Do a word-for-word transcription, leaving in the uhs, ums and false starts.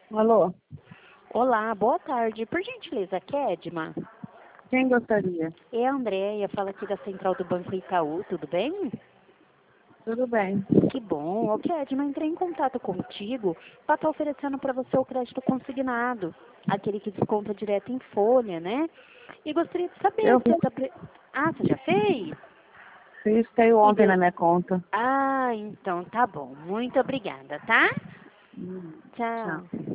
Alô, Olá, boa tarde. Por gentileza, Kedma? quem gostaria? É a Andréia, fala aqui da Central do Banco Itaú, tudo bem? Tudo bem. Que bom. Ô, Kedma, entrei em contato contigo para estar oferecendo para você o crédito consignado, aquele que desconta direto em folha, né? E gostaria de saber Eu se você está... Pre... Ah, você já fez? fiz, caiu E ontem deu... na minha conta. Ah, então tá bom. Muito obrigada, tá? Hum, Tchau. Tchau.